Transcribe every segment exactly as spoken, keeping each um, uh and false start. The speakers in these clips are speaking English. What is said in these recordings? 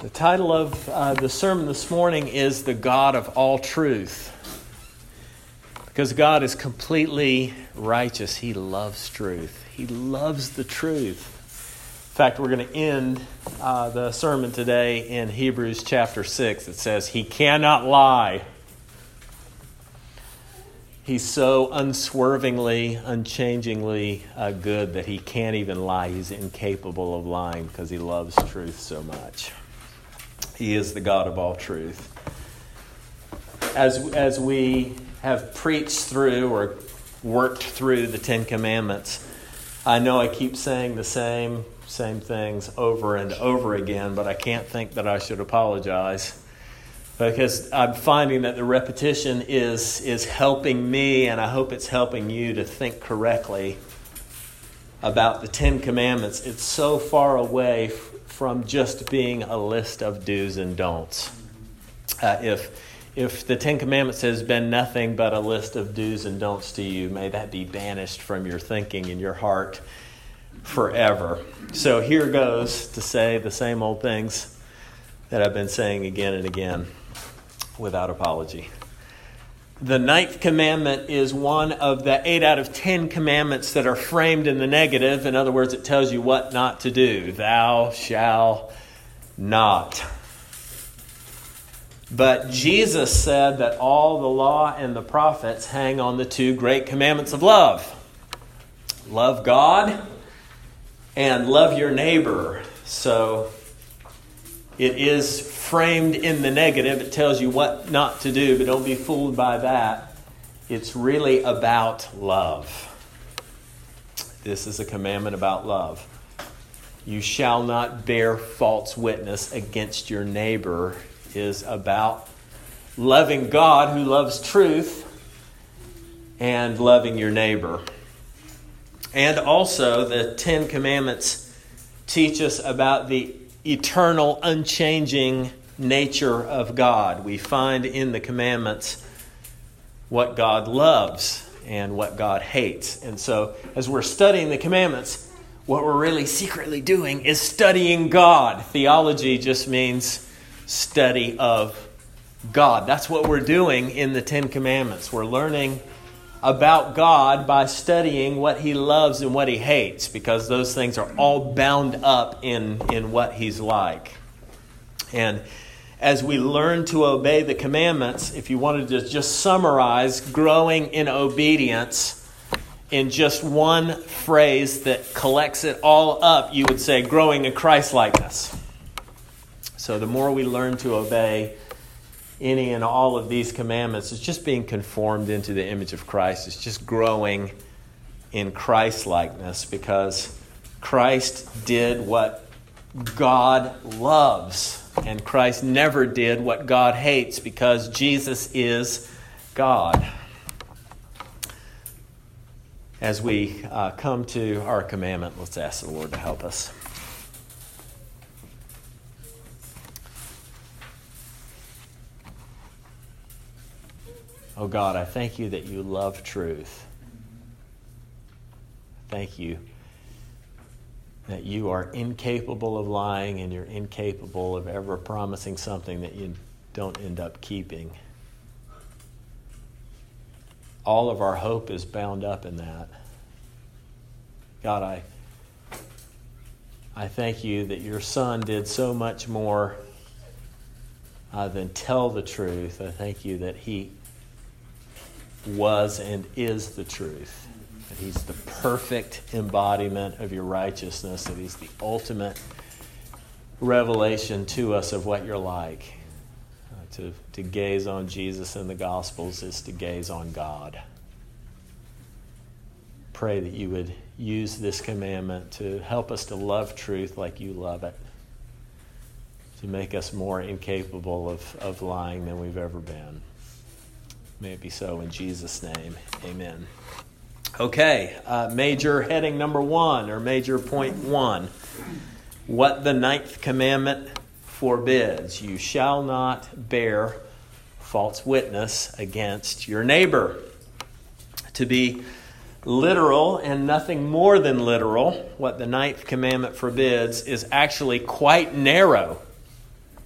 The title of uh, the sermon this morning is The God of All Truth. Because God is completely righteous. He loves truth. He loves the truth. In fact, we're going to end uh, the sermon today in Hebrews chapter six. It says, He cannot lie. He's so unswervingly, unchangingly uh, good that he can't even lie. He's incapable of lying because he loves truth so much. He is the God of all truth. As, as we have preached through or worked through the Ten Commandments, I know I keep saying the same, same things over and over again, but I can't think that I should apologize. Because I'm finding that the repetition is, is helping me, and I hope it's helping you to think correctly about the Ten Commandments. It's so far away f- from just being a list of do's and don'ts. Uh, if if the Ten Commandments has been nothing but a list of do's and don'ts to you, may that be banished from your thinking and your heart forever. So here goes to say the same old things that I've been saying again and again without apology. The ninth commandment is one of the eight out of ten commandments that are framed in the negative. In other words, it tells you what not to do. Thou shalt not. But Jesus said that all the law and the prophets hang on the two great commandments of love. Love God and love your neighbor. So it is framed in the negative. It tells you what not to do, but don't be fooled by that. It's really about love. This is a commandment about love. You shall not bear false witness against your neighbor is about loving God who loves truth and loving your neighbor. And also the Ten Commandments teach us about the eternal, unchanging nature of God. We find in the commandments what God loves and what God hates. And so as we're studying the commandments, what we're really secretly doing is studying God. Theology just means study of God. That's what we're doing in the Ten Commandments. We're learning about God by studying what He loves and what He hates, because those things are all bound up in, in what He's like. And as we learn to obey the commandments, if you wanted to just summarize growing in obedience in just one phrase that collects it all up, you would say growing in Christ-likeness. So the more we learn to obey any and all of these commandments, it's just being conformed into the image of Christ. It's just growing in Christ-likeness, because Christ did what God loves, and Christ never did what God hates, because Jesus is God. As we uh, come to our commandment, let's ask the Lord to help us. Oh God, I thank you that you love truth. Thank you that you are incapable of lying, and you're incapable of ever promising something that you don't end up keeping. All of our hope is bound up in that. God, I, I thank you that your Son did so much more uh, than tell the truth. I thank you that he was and is the truth. That he's the perfect embodiment of your righteousness. That he's the ultimate revelation to us of what you're like. Uh, to, to gaze on Jesus in the Gospels is to gaze on God. Pray that you would use this commandment to help us to love truth like you love it. To make us more incapable of, of lying than we've ever been. May it be so in Jesus' name. Amen. Okay, uh, major heading number one, or major point one. What the ninth commandment forbids. You shall not bear false witness against your neighbor. To be literal and nothing more than literal, what the ninth commandment forbids is actually quite narrow.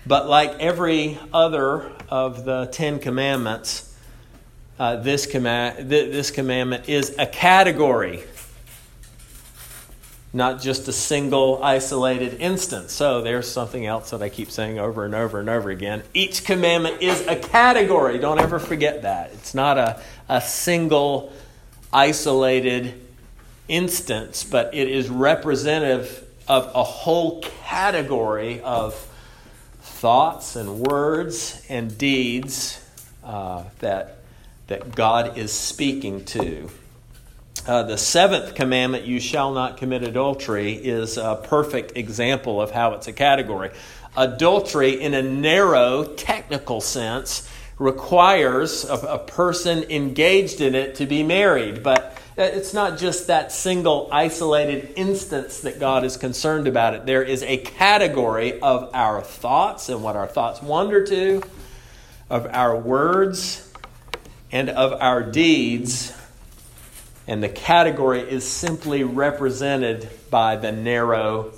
But like every other of the Ten Commandments, uh, this, command, th- this commandment is a category, not just a single isolated instance. So there's something else that I keep saying over and over and over again. Each commandment is a category. Don't ever forget that. It's not a, a single isolated instance, but it is representative of a whole category of thoughts and words and deeds uh, that, that God is speaking to. Uh, the seventh commandment, you shall not commit adultery, is a perfect example of how it's a category. Adultery, in a narrow, technical sense, requires a, a person engaged in it to be married. But it's not just that single, isolated instance that God is concerned about it. There is a category of our thoughts and what our thoughts wander to, of our words, and of our deeds. And the category is simply represented by the narrow,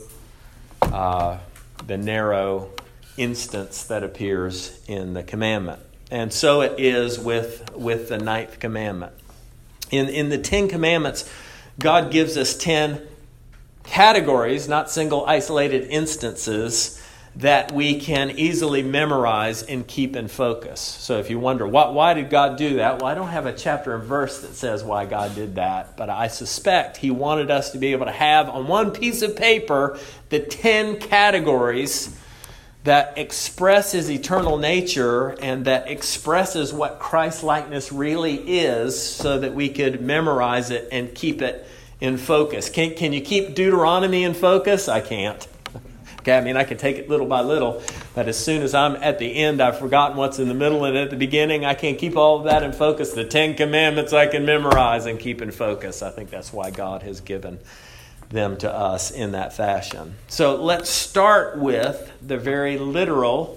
uh, the narrow instance that appears in the commandment. And so it is with, with the ninth commandment. In, in the Ten Commandments, God gives us ten categories, not single isolated instances, that we can easily memorize and keep in focus. So if you wonder, why, why did God do that? Well, I don't have a chapter and verse that says why God did that, but I suspect He wanted us to be able to have on one piece of paper the ten categories that express His eternal nature and that expresses what Christ-likeness really is, so that we could memorize it and keep it in focus. Can, can you keep Deuteronomy in focus? I can't. Okay, I mean, I can take it little by little, but as soon as I'm at the end, I've forgotten what's in the middle, and at the beginning, I can't keep all of that in focus. The Ten Commandments I can memorize and keep in focus. I think that's why God has given them to us in that fashion. So let's start with the very literal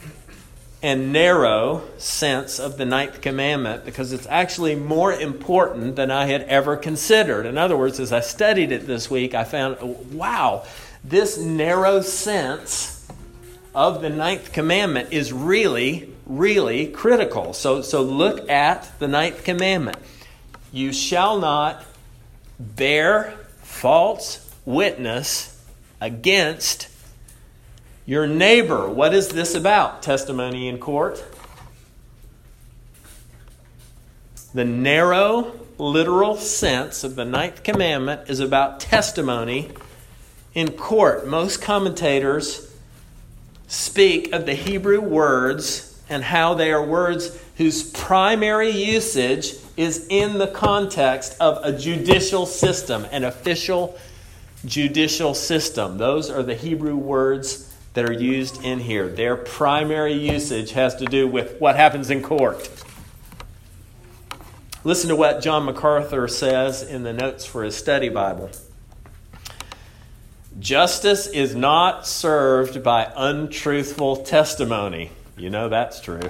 and narrow sense of the ninth commandment, because it's actually more important than I had ever considered. In other words, as I studied it this week, I found, wow, this narrow sense of the ninth commandment is really, really critical. So, so look at the ninth commandment. You shall not bear false witness against your neighbor. What is this about? Testimony in court. The narrow, literal sense of the ninth commandment is about testimony in court. Most commentators speak of the Hebrew words and how they are words whose primary usage is in the context of a judicial system, an official judicial system. Those are the Hebrew words that are used in here. Their primary usage has to do with what happens in court. Listen to what John MacArthur says in the notes for his study Bible. Justice is not served by untruthful testimony. You know that's true.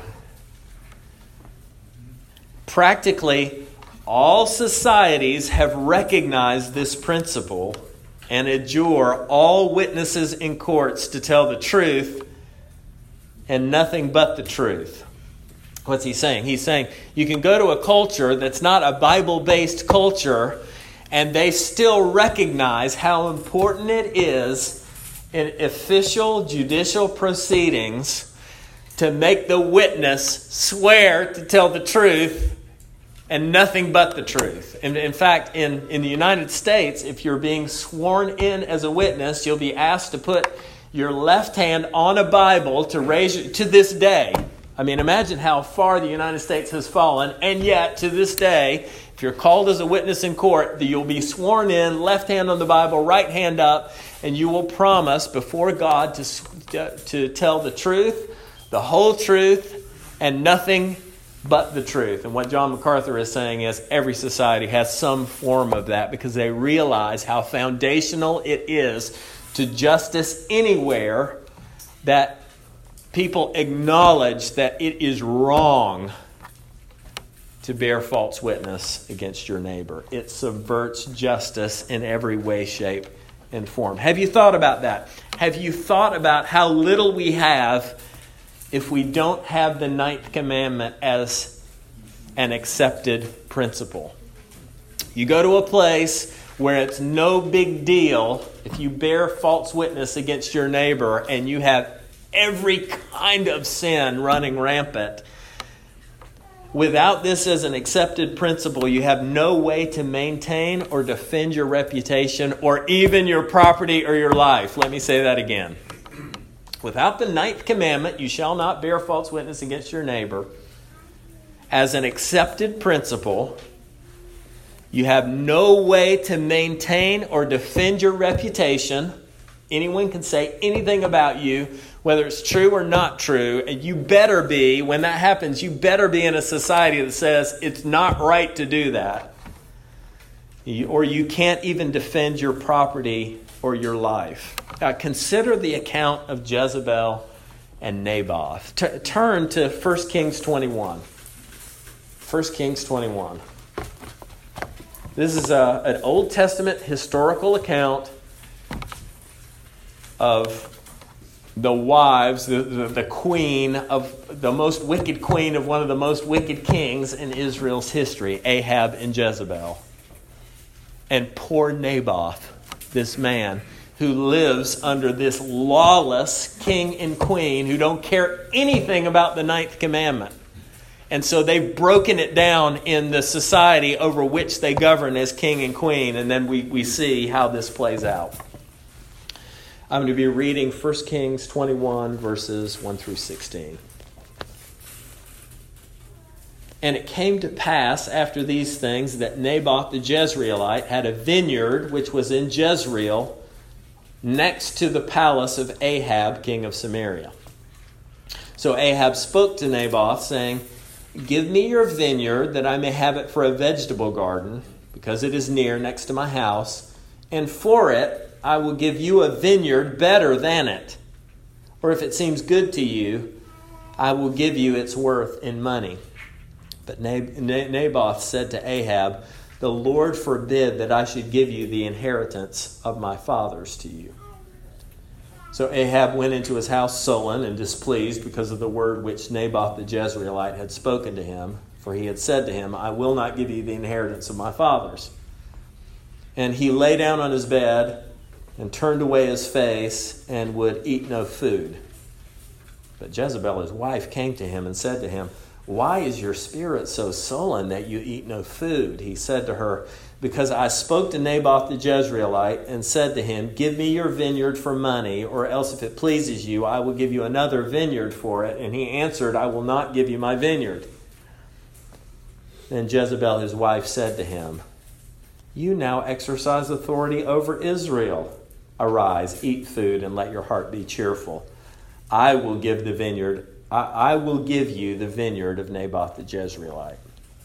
Practically all societies have recognized this principle and adjure all witnesses in courts to tell the truth and nothing but the truth. What's he saying? He's saying you can go to a culture that's not a Bible-based culture, and they still recognize how important it is in official judicial proceedings to make the witness swear to tell the truth and nothing but the truth. And in fact, in, in the United States, if you're being sworn in as a witness, you'll be asked to put your left hand on a Bible to raise to this day. I mean, imagine how far the United States has fallen, and yet to this day, if you're called as a witness in court, you'll be sworn in, left hand on the Bible, right hand up, and you will promise before God to, to tell the truth, the whole truth, and nothing but the truth. And what John MacArthur is saying is every society has some form of that, because they realize how foundational it is to justice anywhere that people acknowledge that it is wrong to bear false witness against your neighbor. It subverts justice in every way, shape, and form. Have you thought about that? Have you thought about how little we have if we don't have the ninth commandment as an accepted principle? You go to a place where it's no big deal if you bear false witness against your neighbor and you have every kind of sin running rampant. Without this as an accepted principle, you have no way to maintain or defend your reputation or even your property or your life. Let me say that again. Without the ninth commandment, you shall not bear false witness against your neighbor, as an accepted principle, you have no way to maintain or defend your reputation. Anyone can say anything about you, whether it's true or not true. And you better be, when that happens, you better be in a society that says it's not right to do that. Or you can't even defend your property or your life. Uh, consider the account of Jezebel and Naboth. T- turn to First Kings twenty-one. First Kings twenty-one. This is a, an Old Testament historical account of the wives, the, the, the queen of the most wicked queen of one of the most wicked kings in Israel's history, Ahab and Jezebel. And poor Naboth, this man who lives under this lawless king and queen who don't care anything about the ninth commandment. And so they've broken it down in the society over which they govern as king and queen. And then we, we see how this plays out. I'm going to be reading First Kings twenty-one, verses one through sixteen. And it came to pass after these things that Naboth the Jezreelite had a vineyard which was in Jezreel, next to the palace of Ahab, king of Samaria. So Ahab spoke to Naboth, saying, "Give me your vineyard, that I may have it for a vegetable garden, because it is near, next to my house, and for it I will give you a vineyard better than it. Or if it seems good to you, I will give you its worth in money." But Naboth said to Ahab, "The Lord forbid that I should give you the inheritance of my fathers to you." So Ahab went into his house sullen and displeased because of the word which Naboth the Jezreelite had spoken to him. For he had said to him, "I will not give you the inheritance of my fathers." And he lay down on his bed and turned away his face and would eat no food. But Jezebel, his wife, came to him and said to him, "Why is your spirit so sullen that you eat no food?" He said to her, "Because I spoke to Naboth the Jezreelite and said to him, 'Give me your vineyard for money, or else if it pleases you, I will give you another vineyard for it.' And he answered, 'I will not give you my vineyard.' Then Jezebel, his wife, said to him, 'You now exercise authority over Israel. Arise, eat food, and let your heart be cheerful. I will give the vineyard. I, I will give you the vineyard of Naboth the Jezreelite.'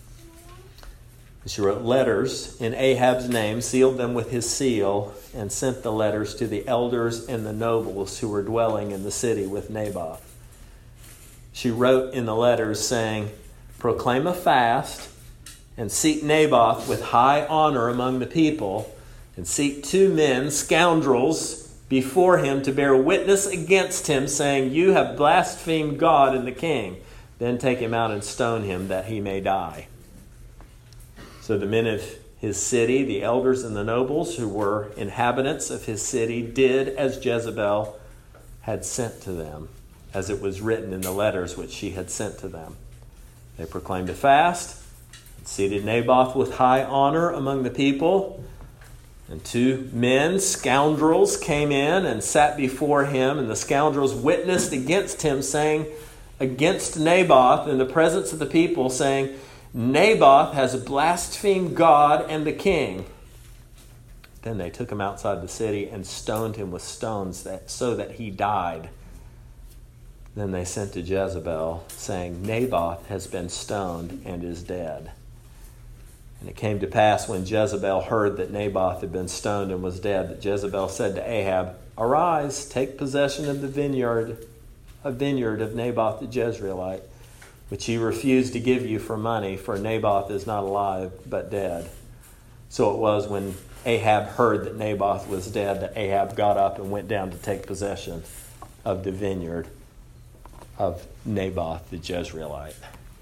She wrote letters in Ahab's name, sealed them with his seal, and sent the letters to the elders and the nobles who were dwelling in the city with Naboth. She wrote in the letters saying, 'Proclaim a fast, and seek Naboth with high honor among the people, and seek two men, scoundrels, before him to bear witness against him, saying, "You have blasphemed God and the king. Then take him out and stone him, that he may die." So the men of his city, the elders and the nobles who were inhabitants of his city, did as Jezebel had sent to them, as it was written in the letters which she had sent to them. They proclaimed a fast, and seated Naboth with high honor among the people. And two men, scoundrels, came in and sat before him, and the scoundrels witnessed against him, saying, against Naboth in the presence of the people, saying, "Naboth has blasphemed God and the king." Then they took him outside the city and stoned him with stones that, so that he died. Then they sent to Jezebel, saying, "Naboth has been stoned and is dead." And it came to pass when Jezebel heard that Naboth had been stoned and was dead, that Jezebel said to Ahab, "Arise, take possession of the vineyard, a vineyard of Naboth the Jezreelite, which he refused to give you for money, for Naboth is not alive, but dead." So it was when Ahab heard that Naboth was dead, that Ahab got up and went down to take possession of the vineyard of Naboth the Jezreelite.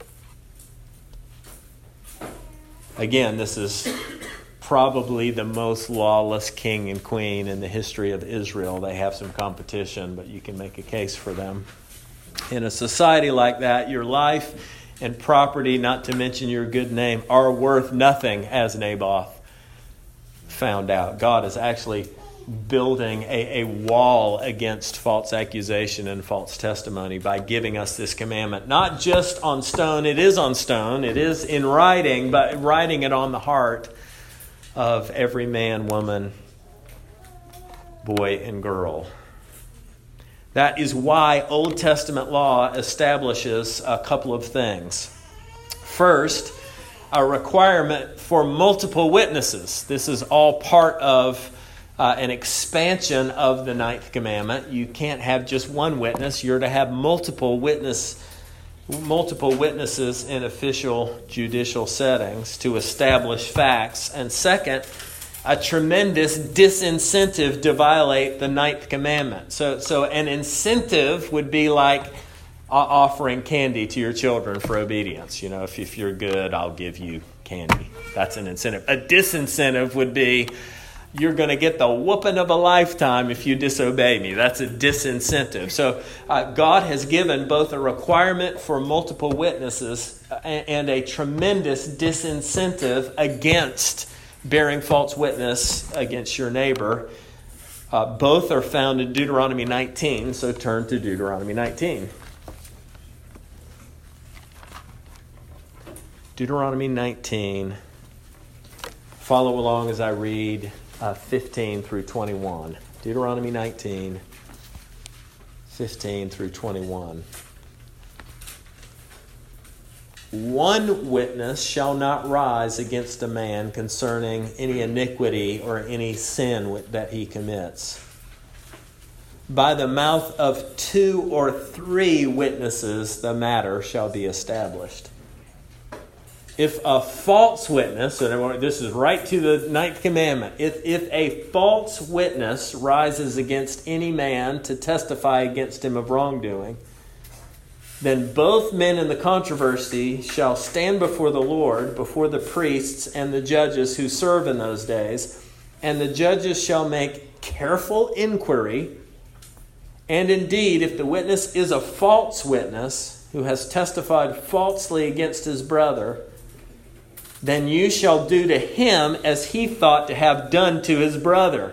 Again, this is probably the most lawless king and queen in the history of Israel. They have some competition, but you can make a case for them. In a society like that, your life and property, not to mention your good name, are worth nothing, as Naboth found out. God is actually building a, a wall against false accusation and false testimony by giving us this commandment. Not just on stone, it is on stone, it is in writing, but writing it on the heart of every man, woman, boy, and girl. That is why Old Testament law establishes a couple of things. First, a requirement for multiple witnesses. This is all part of uh, an expansion of the ninth commandment. You can't have just one witness. You're to have multiple witness, multiple witnesses in official judicial settings to establish facts. And second, a tremendous disincentive to violate the ninth commandment. So, so an incentive would be like offering candy to your children for obedience. You know, if, if you're good, I'll give you candy. That's an incentive. A disincentive would be, you're going to get the whooping of a lifetime if you disobey me. That's a disincentive. So uh, God has given both a requirement for multiple witnesses and, and a tremendous disincentive against bearing false witness against your neighbor. Uh, both are found in Deuteronomy nineteen, so turn to Deuteronomy nineteen. Deuteronomy nineteen. Follow along as I read uh, fifteen through twenty-one. Deuteronomy nineteen, fifteen through twenty-one. One witness shall not rise against a man concerning any iniquity or any sin that he commits. By the mouth of two or three witnesses the matter shall be established. If a false witness, and this is right to the ninth commandment, if, if a false witness rises against any man to testify against him of wrongdoing, then both men in the controversy shall stand before the Lord, before the priests and the judges who serve in those days, and the judges shall make careful inquiry. And indeed, if the witness is a false witness who has testified falsely against his brother, then you shall do to him as he thought to have done to his brother.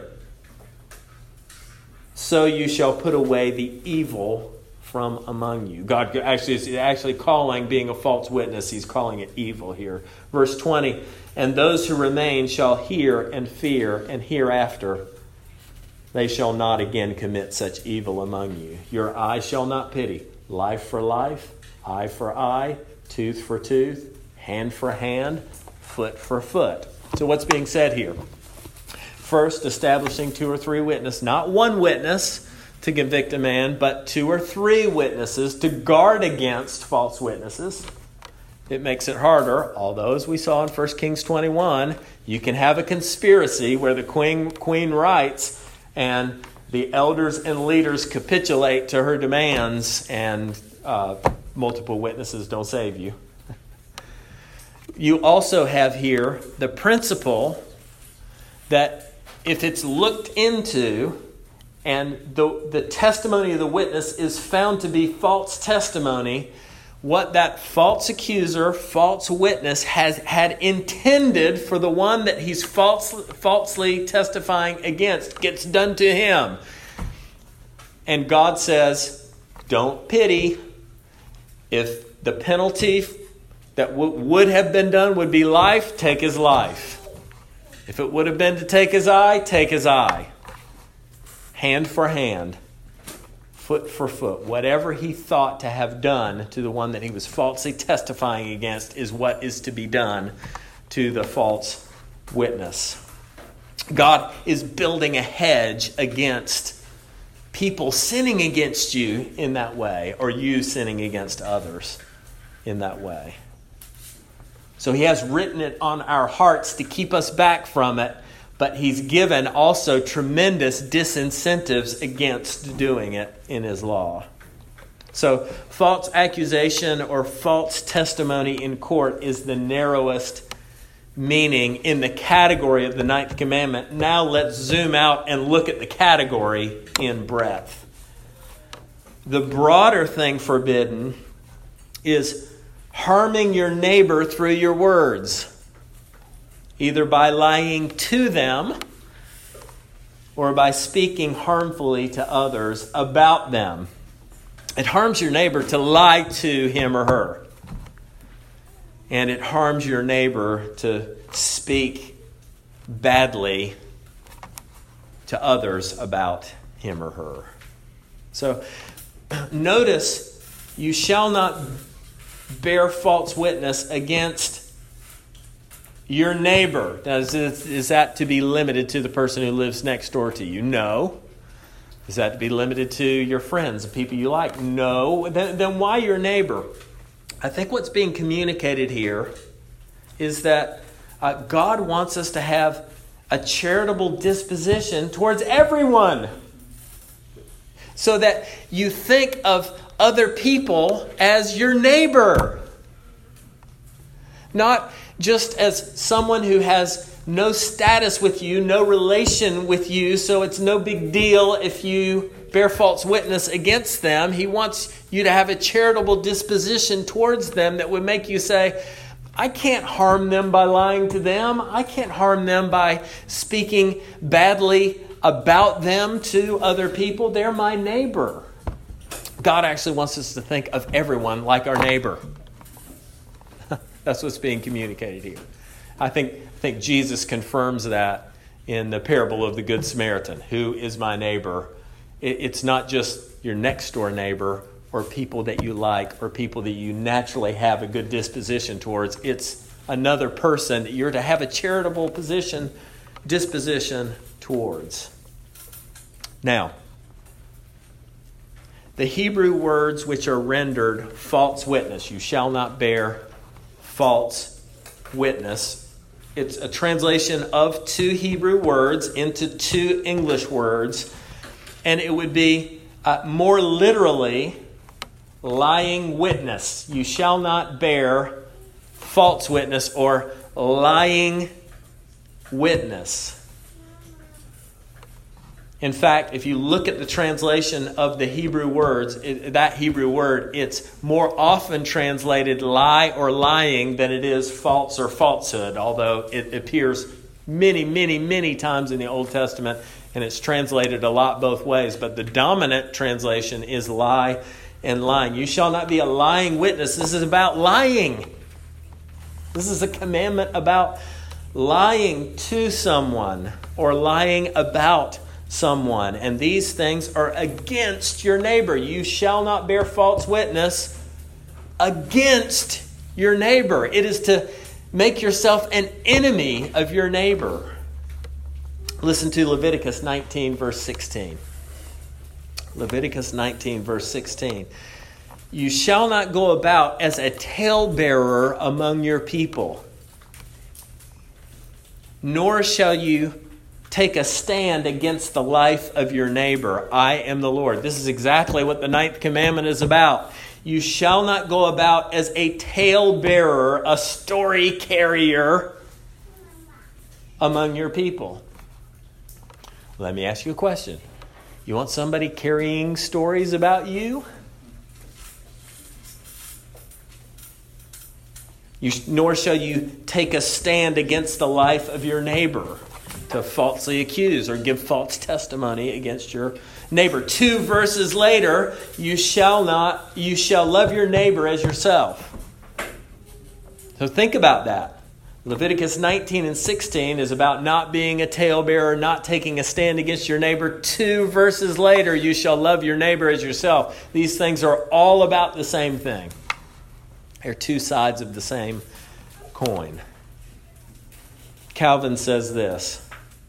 So you shall put away the evil from among you. God actually is actually calling being a false witness, he's calling it evil here. Verse twenty, and those who remain shall hear and fear, and hereafter they shall not again commit such evil among you. Your eye shall not pity. Life for life, eye for eye, tooth for tooth, hand for hand, foot for foot. So what's being said here? First, establishing two or three witnesses, not one witness to convict a man, but two or three witnesses to guard against false witnesses. It makes it harder, although as we saw in First Kings twenty-one, you can have a conspiracy where the queen, queen writes and the elders and leaders capitulate to her demands, and uh, multiple witnesses don't save you. You also have here the principle that if it's looked into and the, the testimony of the witness is found to be false testimony, what that false accuser, false witness has had intended for the one that he's false, falsely testifying against gets done to him. And God says, don't pity. If the penalty that w- would have been done would be life, take his life. If it would have been to take his eye, take his eye. Hand for hand, foot for foot. Whatever he thought to have done to the one that he was falsely testifying against is what is to be done to the false witness. God is building a hedge against people sinning against you in that way, or you sinning against others in that way. So he has written it on our hearts to keep us back from it, but he's given also tremendous disincentives against doing it in his law. So false accusation or false testimony in court is the narrowest meaning in the category of the ninth commandment. Now let's zoom out and look at the category in breadth. The broader thing forbidden is harming your neighbor through your words, either by lying to them or by speaking harmfully to others about them. It harms your neighbor to lie to him or her. And it harms your neighbor to speak badly to others about him or her. So notice, you shall not bear false witness against your neighbor. Now, is, is that to be limited to the person who lives next door to you? No. Is that to be limited to your friends, the people you like? No. Then, then why your neighbor? I think what's being communicated here is that uh, God wants us to have a charitable disposition towards everyone, so that you think of other people as your neighbor. Not just as someone who has no status with you, no relation with you, so it's no big deal if you bear false witness against them. He wants you to have a charitable disposition towards them that would make you say, I can't harm them by lying to them. I can't harm them by speaking badly about them to other people. They're my neighbor. God actually wants us to think of everyone like our neighbor. That's what's being communicated here. I think, I think Jesus confirms that in the parable of the Good Samaritan. Who is my neighbor? It, it's not just your next door neighbor or people that you like or people that you naturally have a good disposition towards. It's another person that you're to have a charitable position, disposition towards. Now, the Hebrew words which are rendered false witness, you shall not bear false witness. It's a translation of two Hebrew words into two English words, and it would be uh, more literally lying witness. You shall not bear false witness or lying witness. In fact, if you look at the translation of the Hebrew words, it, that Hebrew word, it's more often translated lie or lying than it is false or falsehood, although it appears many, many, many times in the Old Testament, and it's translated a lot both ways. But the dominant translation is lie and lying. You shall not be a lying witness. This is about lying. This is a commandment about lying to someone or lying about someone. And these things are against your neighbor. You shall not bear false witness against your neighbor. It is to make yourself an enemy of your neighbor. Listen to Leviticus nineteen, verse sixteen. Leviticus nineteen, verse sixteen. You shall not go about as a talebearer among your people, nor shall you take a stand against the life of your neighbor. I am the Lord. This is exactly what the ninth commandment is about. You shall not go about as a talebearer, a story carrier among your people. Let me ask you a question. You want somebody carrying stories about you? You, nor shall you take a stand against the life of your neighbor, to falsely accuse or give false testimony against your neighbor. Two verses later, you shall not, you shall love your neighbor as yourself. So think about that. Leviticus nineteen and sixteen is about not being a talebearer, not taking a stand against your neighbor. Two verses later, you shall love your neighbor as yourself. These things are all about the same thing. They're two sides of the same coin. Calvin says this: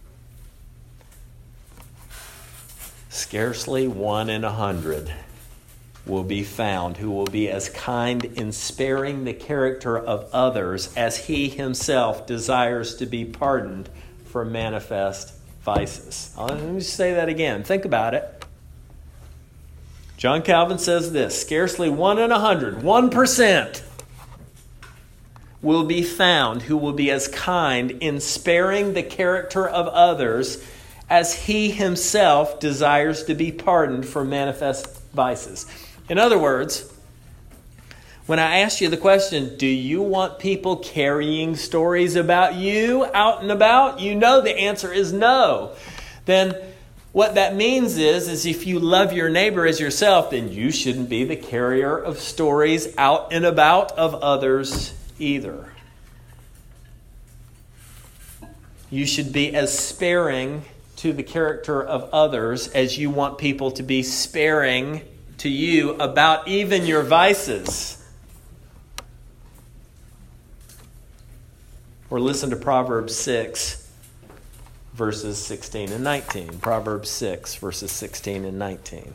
scarcely one in a hundred will be found who will be as kind in sparing the character of others as he himself desires to be pardoned for for manifest vices. Let me just say that again. Think about it. John Calvin says this: scarcely one in a hundred, one percent, will be found who will be as kind in sparing the character of others as he himself desires to be pardoned for manifest vices. In other words, when I ask you the question, do you want people carrying stories about you out and about? You know the answer is no. Then what that means is, is if you love your neighbor as yourself, then you shouldn't be the carrier of stories out and about of others either. You should be as sparing to the character of others as you want people to be sparing to you about even your vices. Or listen to Proverbs six, verses sixteen and nineteen. Proverbs six, verses sixteen and nineteen.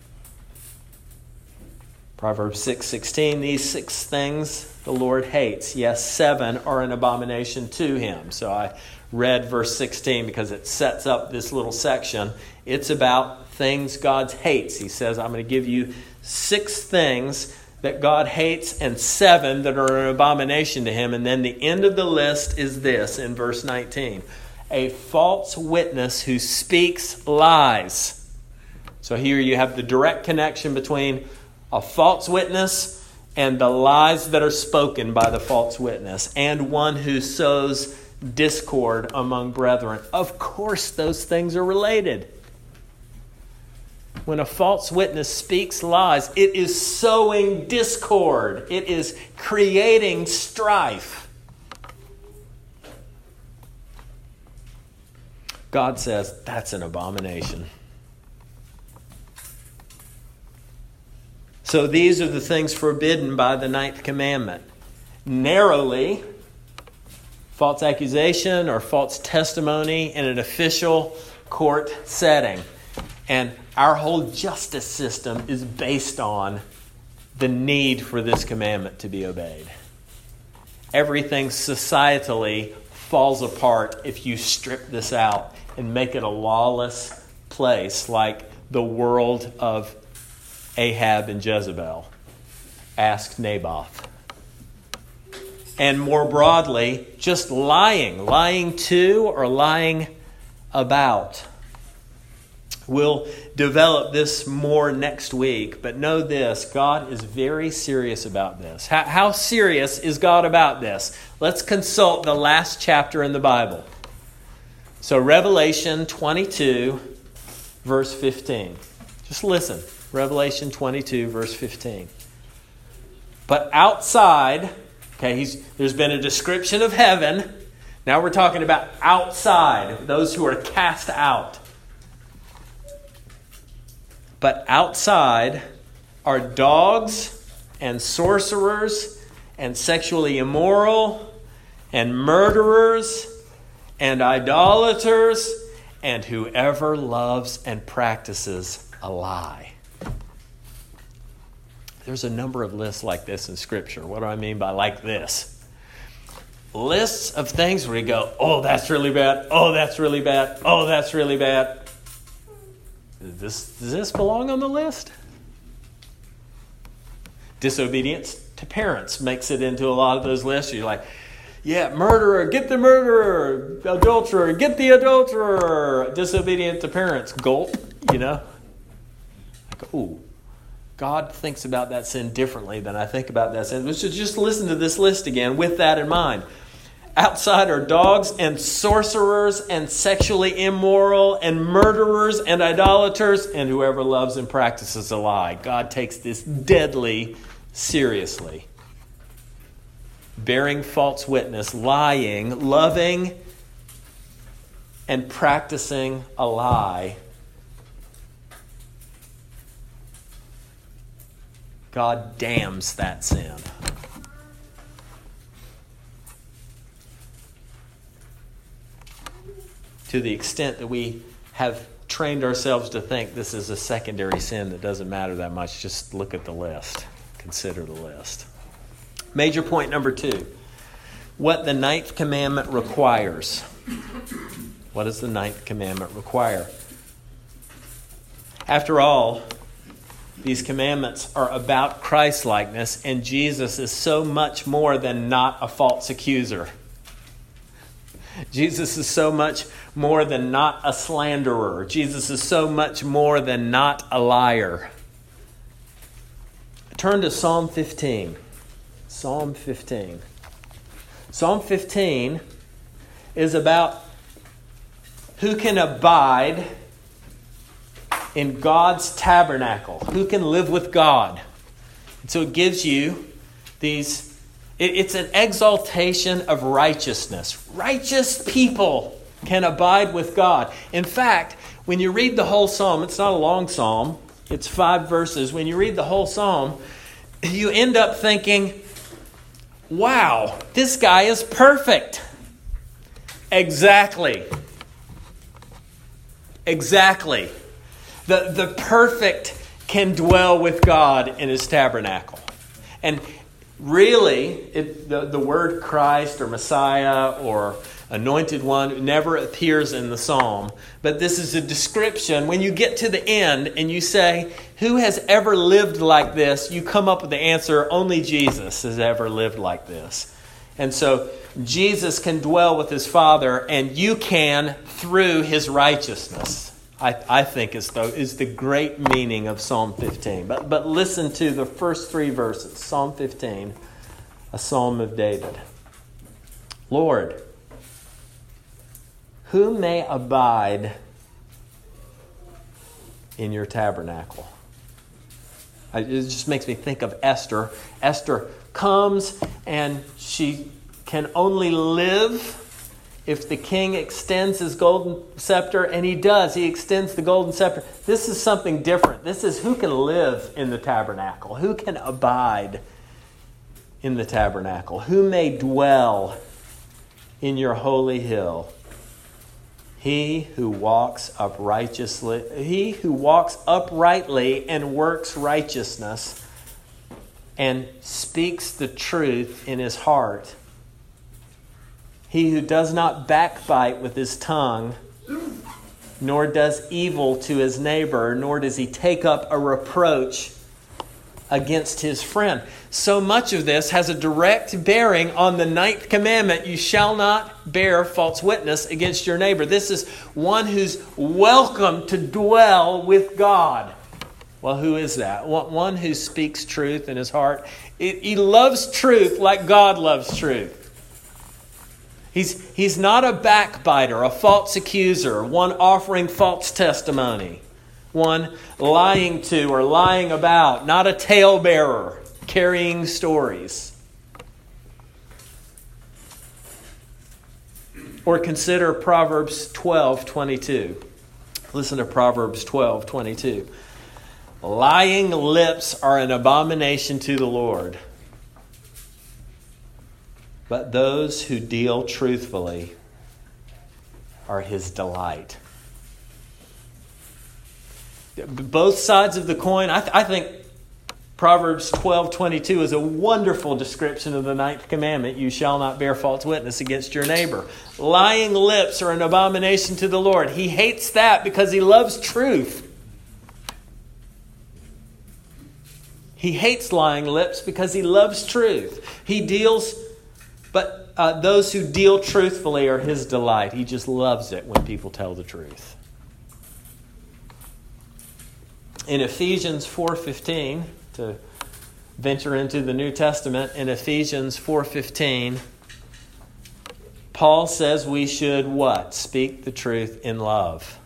Proverbs six sixteen, these six things the Lord hates. Yes, seven are an abomination to him. So I read verse sixteen because it sets up this little section. It's about things God hates. He says, I'm going to give you six things that God hates and seven that are an abomination to him. And then the end of the list is this in verse nineteen. A false witness who speaks lies. So here you have the direct connection between a false witness and the lies that are spoken by the false witness, and one who sows discord among brethren. Of course, those things are related. When a false witness speaks lies, it is sowing discord. It is creating strife. God says that's an abomination. So these are the things forbidden by the ninth commandment. Narrowly, false accusation or false testimony in an official court setting. And our whole justice system is based on the need for this commandment to be obeyed. Everything societally falls apart if you strip this out and make it a lawless place like the world of Ahab and Jezebel. Ask Naboth. And more broadly, just lying. Lying to or lying about. We'll develop this more next week, but know this, God is very serious about this. How, how serious is God about this? Let's consult the last chapter in the Bible. So Revelation twenty-two, verse fifteen. Just listen. Revelation twenty-two, verse fifteen. But outside, okay, he's, there's been a description of heaven. Now we're talking about outside, those who are cast out. But outside are dogs and sorcerers and sexually immoral and murderers and idolaters and whoever loves and practices a lie. There's a number of lists like this in Scripture. What do I mean by like this? Lists of things where you go, oh, that's really bad. Oh, that's really bad. Oh, that's really bad. Does this, does this belong on the list? Disobedience to parents makes it into a lot of those lists. You're like, yeah, murderer, get the murderer. Adulterer, get the adulterer. Disobedient to parents, gulp, you know. Like, ooh, God thinks about that sin differently than I think about that sin. So just listen to this list again with that in mind. Outside are dogs and sorcerers and sexually immoral and murderers and idolaters and whoever loves and practices a lie. God takes this deadly seriously. Bearing false witness, lying, loving, and practicing a lie. God damns that sin. To the extent that we have trained ourselves to think this is a secondary sin that doesn't matter that much, just look at the list. Consider the list. Major point number two. What the ninth commandment requires. What does the ninth commandment require? After all, these commandments are about Christ-likeness, and Jesus is so much more than not a false accuser. Jesus is so much more than not a slanderer. Jesus is so much more than not a liar. Turn to Psalm fifteen. Psalm fifteen. Psalm fifteen is about who can abide in God's tabernacle, who can live with God. And so it gives you these, it, it's an exaltation of righteousness. Righteous people can abide with God. In fact, when you read the whole psalm, it's not a long psalm, it's five verses. When you read the whole psalm, you end up thinking, wow, this guy is perfect. Exactly. Exactly. The, the perfect can dwell with God in his tabernacle. And really, it, the, the word Christ or Messiah or anointed one never appears in the psalm. But this is a description. When you get to the end and you say, who has ever lived like this? You come up with the answer, only Jesus has ever lived like this. And so Jesus can dwell with his Father, and you can through his righteousness. I, I think is the, is the great meaning of Psalm fifteen. But, but listen to the first three verses. Psalm fifteen, a psalm of David. Lord, who may abide in your tabernacle? I, it just makes me think of Esther. Esther comes and she can only live if the king extends his golden scepter, and he does. He extends the golden scepter. This is something different. This is who can live in the tabernacle. Who can abide in the tabernacle? Who may dwell in your holy hill? He who walks uprightly, he who walks uprightly and works righteousness and speaks the truth in his heart. He who does not backbite with his tongue, nor does evil to his neighbor, nor does he take up a reproach against his friend. So much of this has a direct bearing on the ninth commandment, you shall not bear false witness against your neighbor. This is one who's welcome to dwell with God. Well, who is that? One who speaks truth in his heart. He loves truth like God loves truth. He's, he's not a backbiter, a false accuser, one offering false testimony, one lying to or lying about, not a talebearer carrying stories. Or consider Proverbs twelve twenty-two. Listen to Proverbs twelve twenty-two. Lying lips are an abomination to the Lord, but those who deal truthfully are his delight. Both sides of the coin. I, th- I think Proverbs twelve twenty-two is a wonderful description of the ninth commandment. You shall not bear false witness against your neighbor. Lying lips are an abomination to the Lord. He hates that because he loves truth. He hates lying lips because he loves truth. He deals... But uh, those who deal truthfully are his delight. He just loves it when people tell the truth. In Ephesians four fifteen, to venture into the New Testament, in Ephesians four fifteen, Paul says we should what? Speak the truth in love.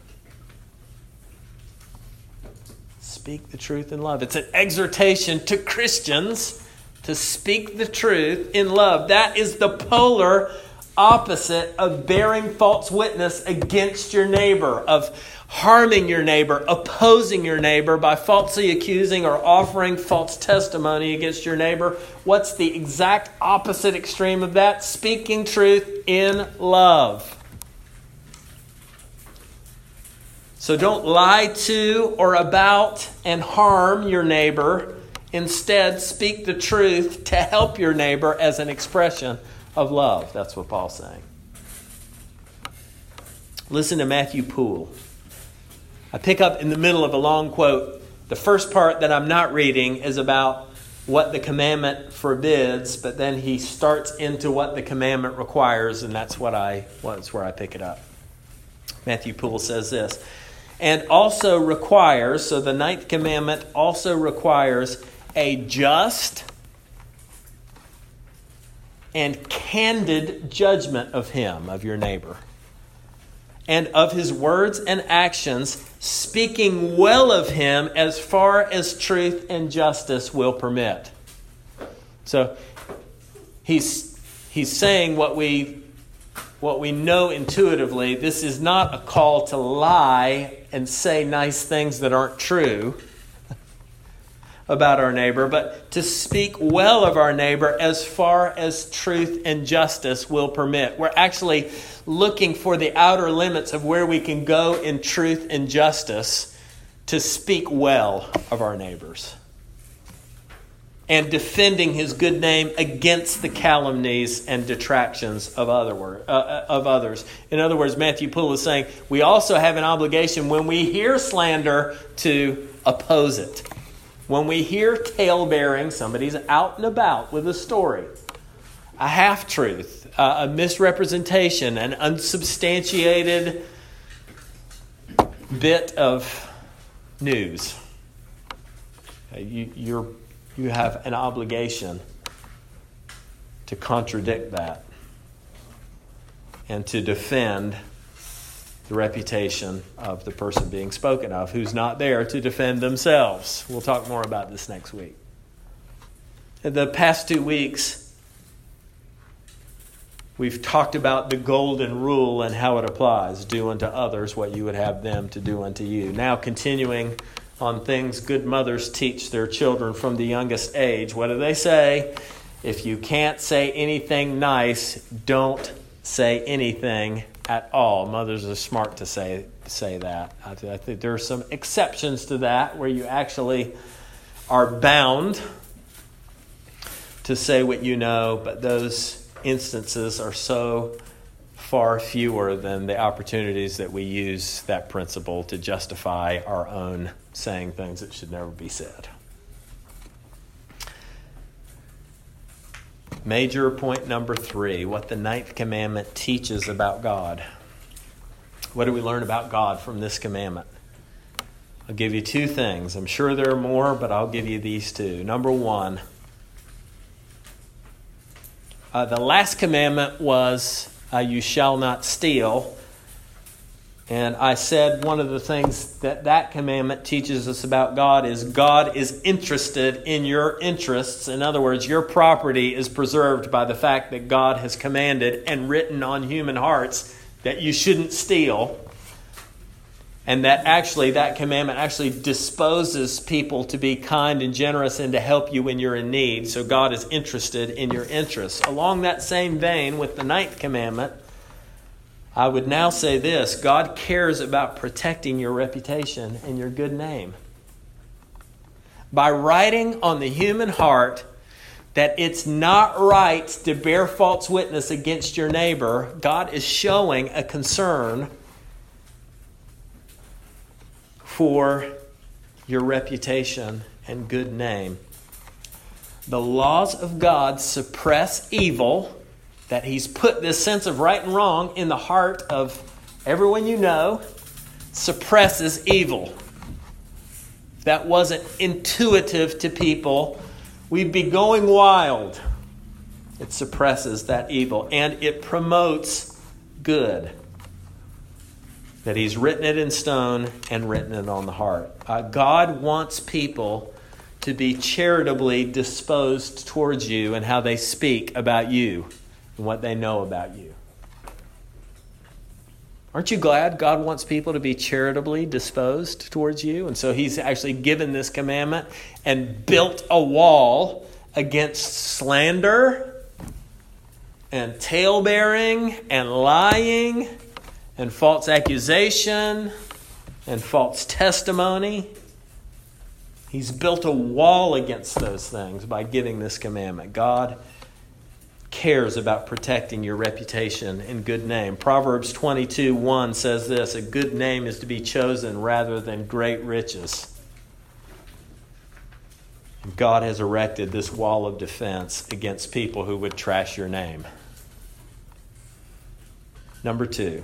Speak the truth in love. It's an exhortation to Christians to speak the truth in love. That is the polar opposite of bearing false witness against your neighbor, of harming your neighbor, opposing your neighbor by falsely accusing or offering false testimony against your neighbor. What's the exact opposite extreme of that? Speaking truth in love. So don't lie to or about and harm your neighbor. Instead, speak the truth to help your neighbor as an expression of love. That's what Paul's saying. Listen to Matthew Poole. I pick up in the middle of a long quote. The first part that I'm not reading is about what the commandment forbids, but then he starts into what the commandment requires, and that's what I that's where I pick it up. Matthew Poole says this, and also requires, so the ninth commandment also requires a just and candid judgment of him, of your neighbor, and of his words and actions, speaking well of him as far as truth and justice will permit. So he's he's saying what we what we know intuitively. This is not a call to lie and say nice things that aren't true about our neighbor, but to speak well of our neighbor as far as truth and justice will permit. We're actually looking for the outer limits of where we can go in truth and justice to speak well of our neighbors, and defending his good name against the calumnies and detractions of other uh, of others. In other words, Matthew Poole is saying we also have an obligation when we hear slander to oppose it. When we hear tale-bearing, somebody's out and about with a story, a half-truth, a misrepresentation, an unsubstantiated bit of news, you, you're, you have an obligation to contradict that and to defend the reputation of the person being spoken of, who's not there to defend themselves. We'll talk more about this next week. In the past two weeks, we've talked about the golden rule and how it applies. Do unto others what you would have them to do unto you. Now, continuing on things good mothers teach their children from the youngest age. What do they say? If you can't say anything nice, don't say anything at all. Mothers are smart to say say that. I, th- I think there are some exceptions to that where you actually are bound to say what you know, but those instances are so far fewer than the opportunities that we use that principle to justify our own saying things that should never be said. Major point number three, what the ninth commandment teaches about God. What do we learn about God from this commandment? I'll give you two things. I'm sure there are more, but I'll give you these two. Number one, uh, the last commandment was, uh, you shall not steal. And I said one of the things that that commandment teaches us about God is God is interested in your interests. In other words, your property is preserved by the fact that God has commanded and written on human hearts that you shouldn't steal. And that actually, that commandment actually disposes people to be kind and generous and to help you when you're in need. So God is interested in your interests. Along that same vein with the ninth commandment, I would now say this: God cares about protecting your reputation and your good name. By writing on the human heart that it's not right to bear false witness against your neighbor, God is showing a concern for your reputation and good name. The laws of God suppress evil. That he's put this sense of right and wrong in the heart of everyone you know, suppresses evil. If that wasn't intuitive to people, we'd be going wild. It suppresses that evil, and it promotes good. That he's written it in stone and written it on the heart. Uh, God wants people to be charitably disposed towards you and how they speak about you and what they know about you. Aren't you glad God wants people to be charitably disposed towards you? And so he's actually given this commandment and built a wall against slander and tale-bearing and lying and false accusation and false testimony. He's built a wall against those things by giving this commandment. God cares about protecting your reputation and good name. Proverbs twenty-two one says this, a good name is to be chosen rather than great riches. God has erected this wall of defense against people who would trash your name. Number two.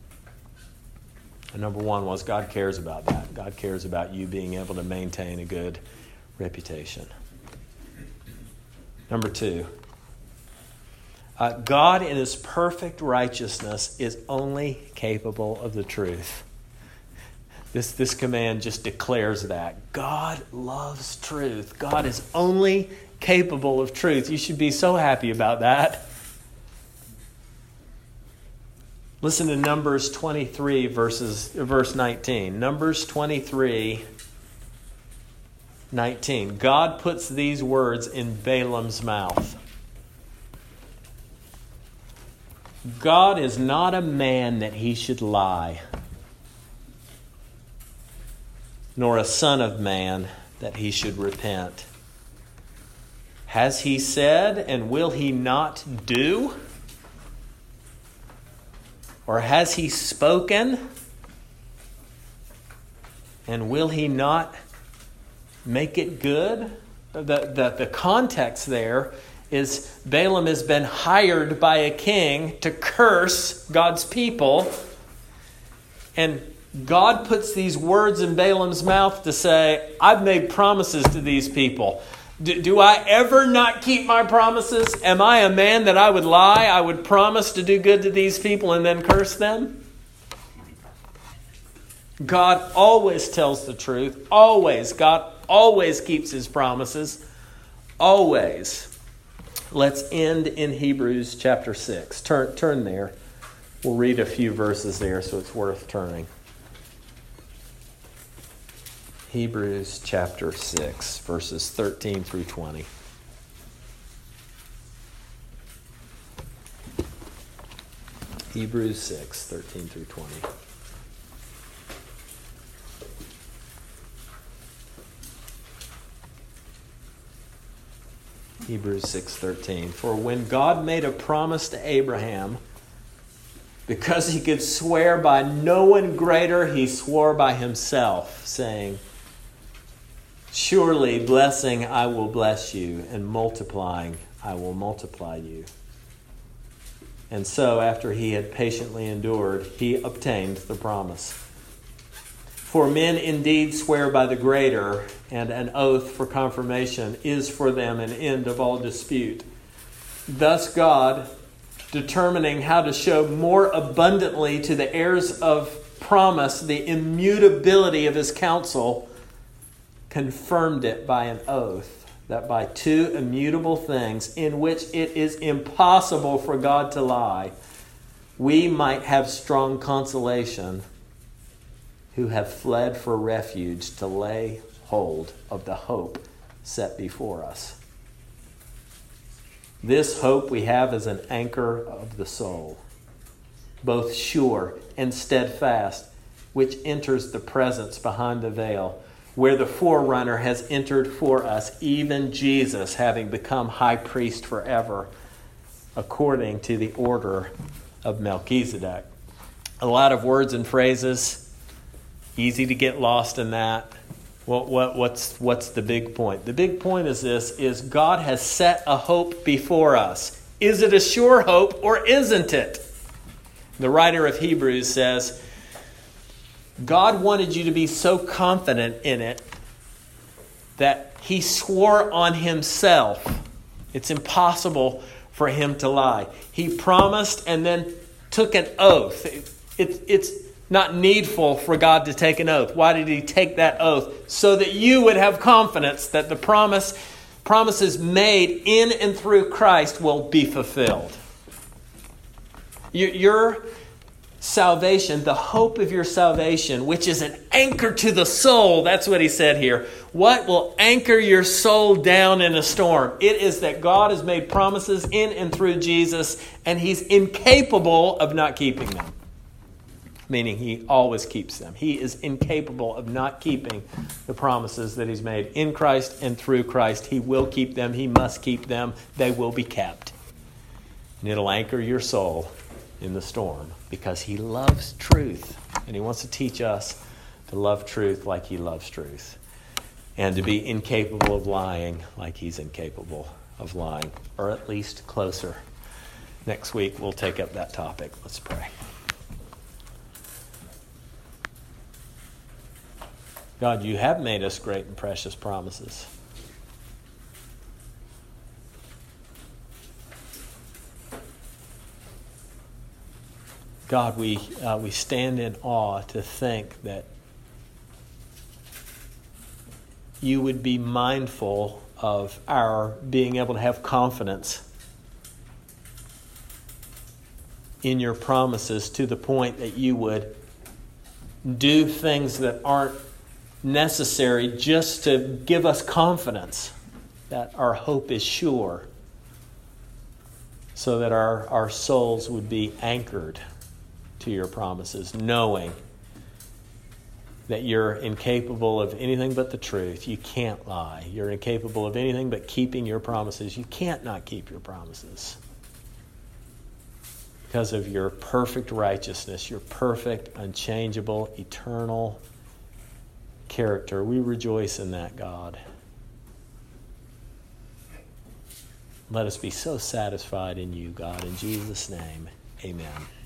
And number one was God cares about that. God cares about you being able to maintain a good reputation. Number two. Uh, God in his perfect righteousness is only capable of the truth. This, this command just declares that. God loves truth. God is only capable of truth. You should be so happy about that. Listen to Numbers twenty-three, verses, verse nineteen. Numbers twenty-three, nineteen. God puts these words in Balaam's mouth. God is not a man that he should lie, nor a son of man that he should repent. Has he said, and will he not do? Or has he spoken, and will he not make it good? The, the, the context there is Balaam has been hired by a king to curse God's people. And God puts these words in Balaam's mouth to say, I've made promises to these people. Do, do I ever not keep my promises? Am I a man that I would lie? I would promise to do good to these people and then curse them? God always tells the truth. Always. God always keeps his promises. Always. Let's end in Hebrews chapter six. Turn, turn there. We'll read a few verses there, so it's worth turning. Hebrews chapter six, verses thirteen through twenty. Hebrews six, thirteen through twenty. Hebrews six thirteen. For when God made a promise to Abraham, because he could swear by no one greater, he swore by himself, saying, surely blessing I will bless you, and multiplying I will multiply you. And so, after he had patiently endured, he obtained the promise. For men indeed swear by the greater, and an oath for confirmation is for them an end of all dispute. Thus God, determining how to show more abundantly to the heirs of promise the immutability of his counsel, confirmed it by an oath, that by two immutable things in which it is impossible for God to lie, we might have strong consolation, who have fled for refuge to lay hold of the hope set before us. This hope we have as an anchor of the soul, both sure and steadfast, which enters the presence behind the veil, where the forerunner has entered for us, even Jesus, having become high priest forever, according to the order of Melchizedek. A lot of words and phrases, easy to get lost in that. What, what, what's, what's the big point? The big point is this, is God has set a hope before us. Is it a sure hope or isn't it? The writer of Hebrews says, God wanted you to be so confident in it that he swore on himself. It's impossible for him to lie. He promised and then took an oath. It, it, it's not needful for God to take an oath. Why did he take that oath? So that you would have confidence that the promise, promises made in and through Christ will be fulfilled. Your, your salvation, the hope of your salvation, which is an anchor to the soul, that's what he said here. What will anchor your soul down in a storm? It is that God has made promises in and through Jesus, and he's incapable of not keeping them. Meaning he always keeps them. He is incapable of not keeping the promises that he's made in Christ and through Christ. He will keep them. He must keep them. They will be kept. And it'll anchor your soul in the storm because he loves truth. And he wants to teach us to love truth like he loves truth. And to be incapable of lying like he's incapable of lying. Or at least closer. Next week we'll take up that topic. Let's pray. God, you have made us great and precious promises. God, we uh, we stand in awe to think that you would be mindful of our being able to have confidence in your promises to the point that you would do things that aren't necessary just to give us confidence that our hope is sure, so that our, our souls would be anchored to your promises, knowing that you're incapable of anything but the truth. You can't lie. You're incapable of anything but keeping your promises. You can't not keep your promises because of your perfect righteousness, your perfect, unchangeable, eternal character. We rejoice in that, God. Let us be so satisfied in you, God. In Jesus' name, amen.